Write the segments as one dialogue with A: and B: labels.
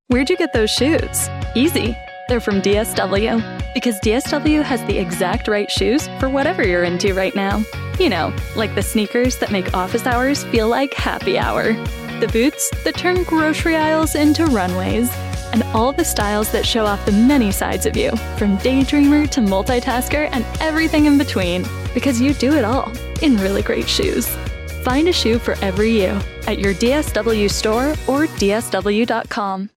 A: Where'd you get those shoes? Easy. They're from DSW. Because DSW has the exact right shoes for whatever you're into right now. You know, like the sneakers that make office hours feel like happy hour. The boots that turn grocery aisles into runways. And all the styles that show off the many sides of you, from daydreamer to multitasker and everything in between. Because you do it all in really great shoes. Find a shoe for every you at your DSW store or DSW.com.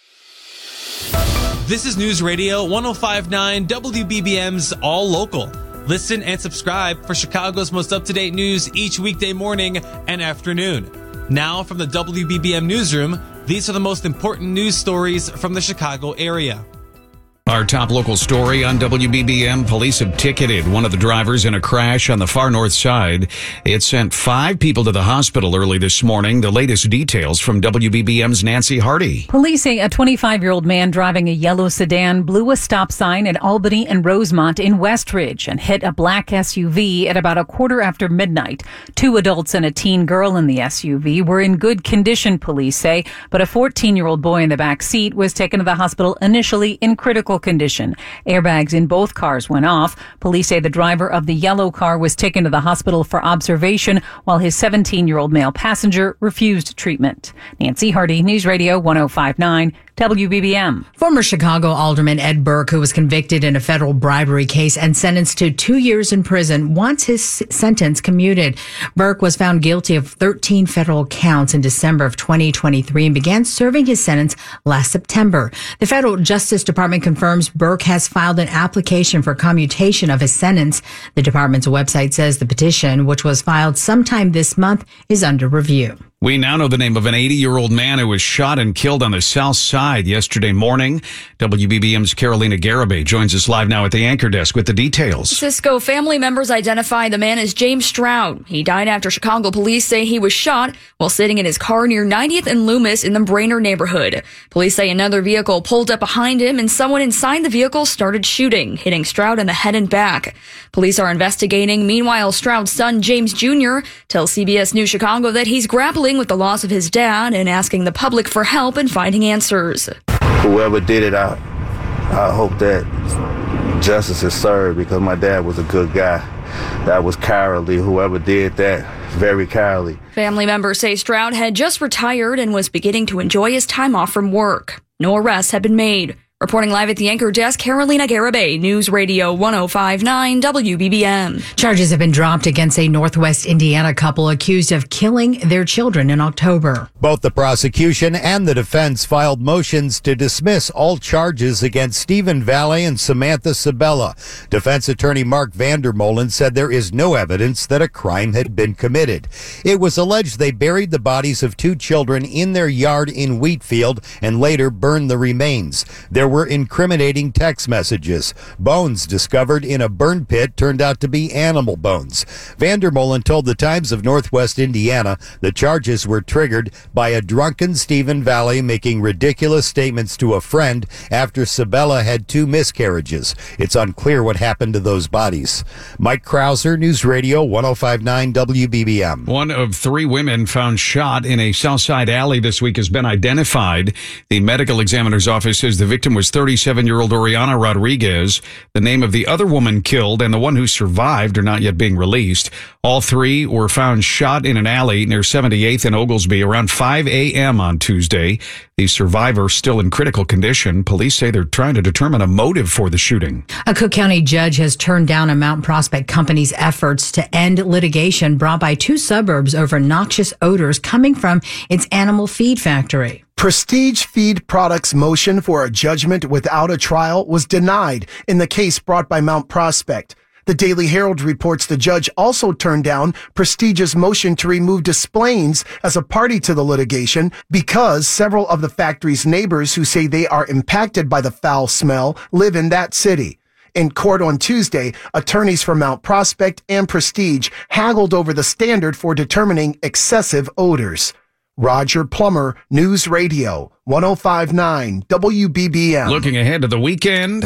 B: This is News Radio 105.9 WBBM's All Local. Listen and subscribe for Chicago's most up-to-date news each weekday morning and afternoon. Now from the WBBM newsroom, these are the most important news stories from the Chicago area.
C: Our top local story on WBBM, police have ticketed one of the drivers in a crash on the far north side. It sent 5 people to the hospital early this morning. The latest details from WBBM's Nancy Hardy.
D: Police say a 25-year-old man driving a yellow sedan blew a stop sign at Albany and Rosemont in Westridge and hit a black SUV at about 1:15 midnight. 2 adults and a teen girl in the SUV were in good condition, police say, but a 14-year-old boy in the back seat was taken to the hospital initially in critical condition. Airbags in both cars went off. Police say the driver of the yellow car was taken to the hospital for observation while his 17-year-old male passenger refused treatment. Nancy Hardy, News Radio 105.9 WBBM.
E: Former Chicago Alderman Ed Burke, who was convicted in a federal bribery case and sentenced to 2 years in prison, wants his sentence commuted. Burke was found guilty of 13 federal counts in December of 2023 and began serving his sentence last September. The Federal Justice Department confirms Burke has filed an application for commutation of his sentence. The department's website says the petition, which was filed sometime this month, is under review.
C: We now know the name of an 80-year-old man who was shot and killed on the south side yesterday morning. WBBM's Carolina Garibay joins us live now at the anchor desk with the details.
F: Cisco family members identify the man as James Stroud. He died after Chicago police say he was shot while sitting in his car near 90th and Loomis in the Brainerd neighborhood. Police say another vehicle pulled up behind him and someone inside the vehicle started shooting, hitting Stroud in the head and back. Police are investigating. Meanwhile, Stroud's son, James Jr., tells CBS News Chicago that he's grappling with the loss of his dad and asking the public for help in finding answers.
G: Whoever did it, I hope that justice is served, because my dad was a good guy. That was cowardly. Whoever did that, very cowardly.
F: Family members say Stroud had just retired and was beginning to enjoy his time off from work. No arrests have been made. Reporting live at the anchor desk, Carolina Garibay, News Radio 105.9 WBBM.
E: Charges have been dropped against a Northwest Indiana couple accused of killing their children in October.
H: Both the prosecution and the defense filed motions to dismiss all charges against Stephen Valle and Samantha Sabella. Defense attorney Mark Vandermolen said there is no evidence that a crime had been committed. It was alleged they buried the bodies of 2 children in their yard in Wheatfield and later burned the remains. There were incriminating text messages. Bones discovered in a burn pit turned out to be animal bones. Vandermolen told the Times of Northwest Indiana the charges were triggered by a drunken Stephen Valle making ridiculous statements to a friend after Sabella had 2 miscarriages. It's unclear what happened to those bodies. Mike Krauser, News Radio 105.9 WBBM.
C: One of 3 women found shot in a Southside alley this week has been identified. The medical examiner's office says the victim was 37-year-old Oriana Rodriguez. The name of the other woman killed and the one who survived are not yet being released. All 3 were found shot in an alley near 78th and Oglesby around 5 a.m. on Tuesday. The survivor still in critical condition. Police say they're trying to determine a motive for the shooting.
E: A Cook County judge has turned down a Mount Prospect company's efforts to end litigation brought by 2 suburbs over noxious odors coming from its animal feed factory.
I: Prestige Feed Products' motion for a judgment without a trial was denied in the case brought by Mount Prospect. The Daily Herald reports the judge also turned down Prestige's motion to remove Des Plaines as a party to the litigation because several of the factory's neighbors who say they are impacted by the foul smell live in that city. In court on Tuesday, attorneys for Mount Prospect and Prestige haggled over the standard for determining excessive odors. Roger Plummer, News Radio 105.9 WBBM.
C: Looking ahead to the weekend.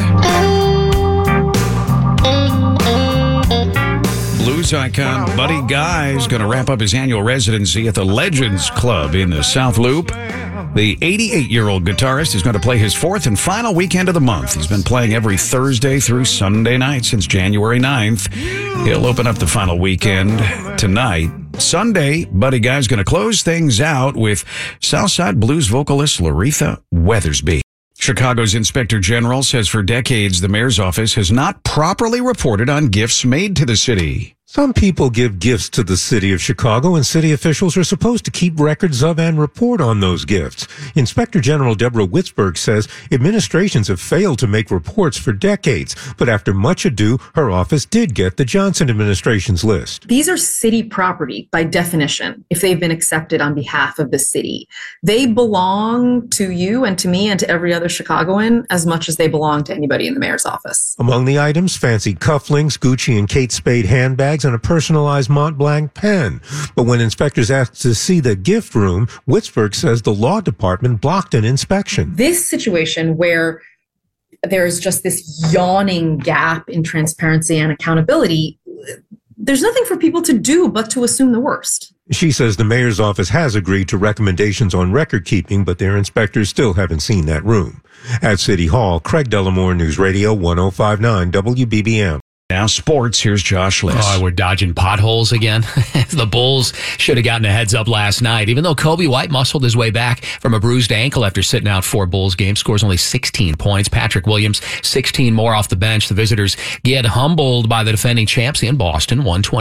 C: Blues icon Buddy Guy is going to wrap up his annual residency at the Legends Club in the South Loop. The 88-year-old guitarist is going to play his fourth and final weekend of the month. He's been playing every Thursday through Sunday night since January 9th. He'll open up the final weekend tonight. Sunday, Buddy Guy's going to close things out with Southside Blues vocalist Laretha Weathersby. Chicago's Inspector General says for decades the mayor's office has not properly reported on gifts made to the city.
J: Some people give gifts to the city of Chicago, and city officials are supposed to keep records of and report on those gifts. Inspector General Deborah Witzberg says administrations have failed to make reports for decades, but after much ado, her office did get the Johnson administration's list.
K: These are city property by definition, if they've been accepted on behalf of the city. They belong to you and to me and to every other Chicagoan as much as they belong to anybody in the mayor's office.
J: Among the items, fancy cufflinks, Gucci and Kate Spade handbags, and a personalized Mont Blanc pen. But when inspectors asked to see the gift room, Witzberg says the law department blocked an inspection.
K: This situation where there's just this yawning gap in transparency and accountability, there's nothing for people to do but to assume the worst.
J: She says the mayor's office has agreed to recommendations on record keeping, but their inspectors still haven't seen that room. At City Hall, Craig Dellamore, News Radio 105.9 WBBM.
C: Now sports, here's Josh Liss.
L: Oh, we're dodging potholes again. The Bulls should have gotten a heads up last night, even though Kobe White muscled his way back from a bruised ankle after sitting out 4 Bulls games, scores only 16 points. Patrick Williams, 16 more off the bench. The visitors get humbled by the defending champs in Boston,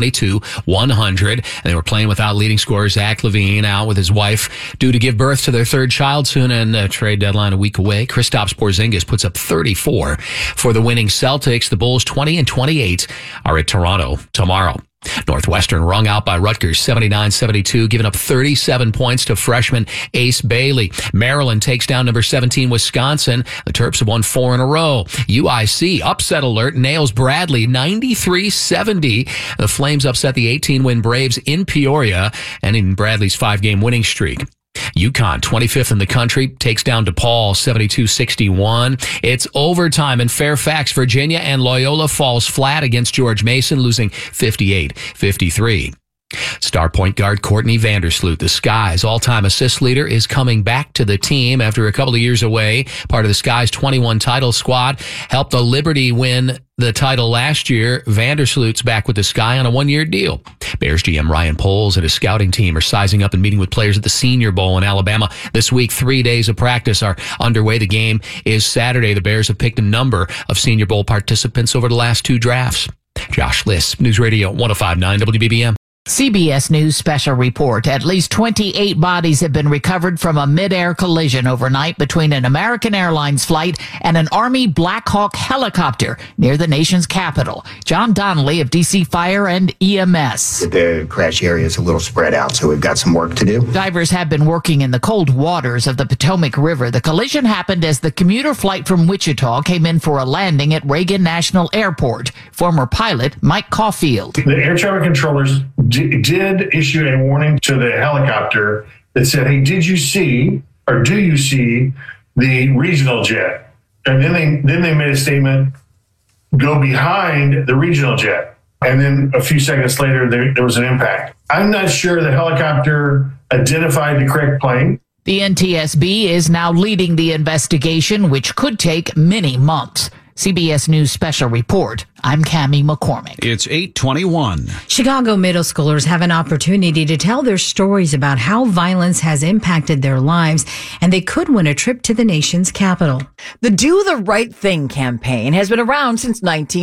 L: 122-100. And they were playing without leading scorer Zach LaVine, out with his wife, due to give birth to their third child soon, and a trade deadline a week away. Kristaps Porzingis puts up 34 for the winning Celtics. The Bulls 20-28 are at Toronto tomorrow. Northwestern rung out by Rutgers 79-72, giving up 37 points to freshman Ace Bailey. Maryland takes down number 17 Wisconsin. The Terps have won 4 in a row. UIC, upset alert, nails Bradley 93-70. The Flames upset the 18-win Braves in Peoria and in Bradley's 5-game winning streak. UConn, 25th in the country, takes down DePaul 72-61. It's overtime in Fairfax, Virginia, and Loyola falls flat against George Mason, losing 58-53. Star point guard Courtney Vandersloot, the Sky's all-time assist leader, is coming back to the team after a couple of years away. Part of the Sky's 21 title squad, helped the Liberty win the title last year. Vandersloot's back with the Sky on a 1-year deal. Bears GM Ryan Poles and his scouting team are sizing up and meeting with players at the Senior Bowl in Alabama this week. 3 days of practice are underway. The game is Saturday. The Bears have picked a number of Senior Bowl participants over the last 2 drafts. Josh Liss, News Radio 105.9 WBBM.
M: CBS News special report. At least 28 bodies have been recovered from a mid-air collision overnight between an American Airlines flight and an Army Black Hawk helicopter near the nation's capital. John Donnelly of DC Fire and EMS.
N: The crash area is a little spread out, so we've got some work to do.
M: Divers have been working in the cold waters of the Potomac River. The collision happened as the commuter flight from Wichita came in for a landing at Reagan National Airport. Former pilot Mike Caulfield.
O: The air traffic controllers did issue a warning to the helicopter that said, hey, did you see or do you see the regional jet? And then they made a statement, go behind the regional jet. And then a few seconds later, there was an impact. I'm not sure the helicopter identified the correct plane.
M: The NTSB is now leading the investigation, which could take many months. CBS News special report. I'm Cammie McCormick.
C: It's 8:21.
E: Chicago middle schoolers have an opportunity to tell their stories about how violence has impacted their lives, and they could win a trip to the nation's capital.
P: The Do the Right Thing campaign has been around since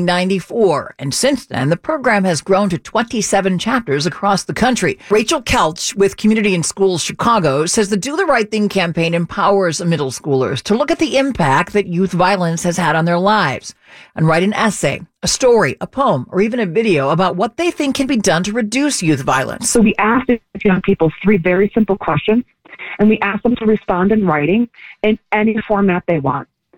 P: 1994, and since then, the program has grown to 27 chapters across the country. Rachel Kelch with Community in Schools Chicago says the Do the Right Thing campaign empowers middle schoolers to look at the impact that youth violence has had on their lives and write an essay, a story, a poem, or even a video about what they think can be done to reduce youth violence.
Q: So we asked young people 3 very simple questions, and we asked them to respond in writing in any format they want.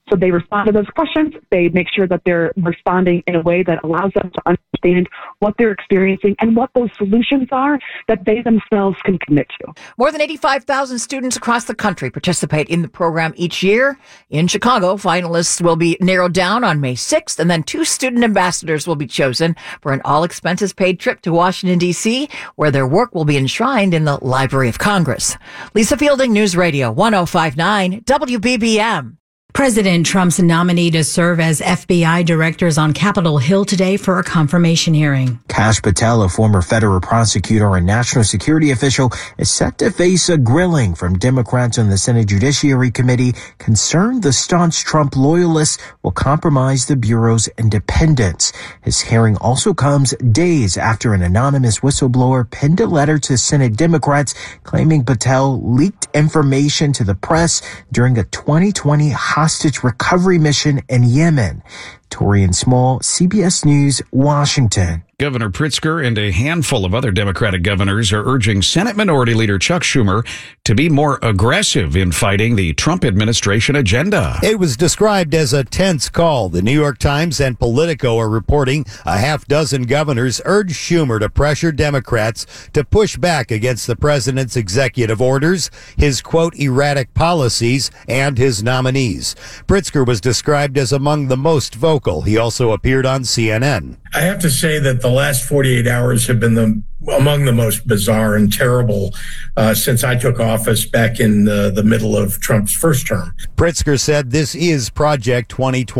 Q: So they respond to those questions. They make sure that they're responding in a way that allows them to understand what they're experiencing and what those solutions are that they themselves can commit to.
P: More than 85,000 students across the country participate in the program each year. In Chicago, finalists will be narrowed down on May 6th, and then 2 student ambassadors will be chosen for an all-expenses-paid trip to Washington, D.C., where their work will be enshrined in the Library of Congress. Lisa Fielding, News Radio 105.9 WBBM.
E: President Trump's nominee to serve as FBI director is on Capitol Hill today for a confirmation hearing.
R: Kash Patel, a former federal prosecutor and national security official, is set to face a grilling from Democrats on the Senate Judiciary Committee, concerned the staunch Trump loyalists will compromise the Bureau's independence. His hearing also comes days after an anonymous whistleblower penned a letter to Senate Democrats claiming Patel leaked information to the press during a 2020 hostage recovery mission in Yemen. Torian Small, CBS News, Washington.
C: Governor Pritzker and a handful of other Democratic governors are urging Senate Minority Leader Chuck Schumer to be more aggressive in fighting the Trump administration agenda.
H: It was described as a tense call. The New York Times and Politico are reporting a half dozen governors urged Schumer to pressure Democrats to push back against the president's executive orders, his, quote, erratic policies, and his nominees. Pritzker was described as among the most vocal. He also appeared on CNN.
S: I have to say that the last 48 hours have been among the most bizarre and terrible since I took office back in the middle of Trump's first term.
H: Pritzker said this is Project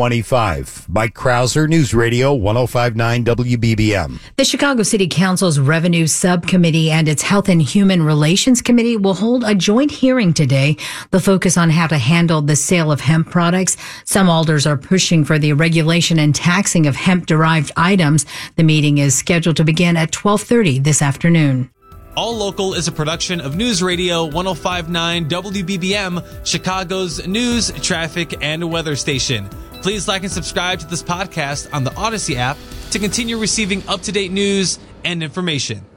H: 2025. Mike Krauser, News Radio 105.9 WBBM.
E: The Chicago City Council's Revenue Subcommittee and its Health and Human Relations Committee will hold a joint hearing today. They'll focus on how to handle the sale of hemp products. Some alders are pushing for the regulation and taxing of hemp-derived items. The meeting is scheduled to begin at 12:30 this afternoon.
B: All Local is a production of News Radio 105.9 WBBM, Chicago's news, traffic, and weather station. Please like and subscribe to this podcast on the Odyssey app to continue receiving up-to-date news and information.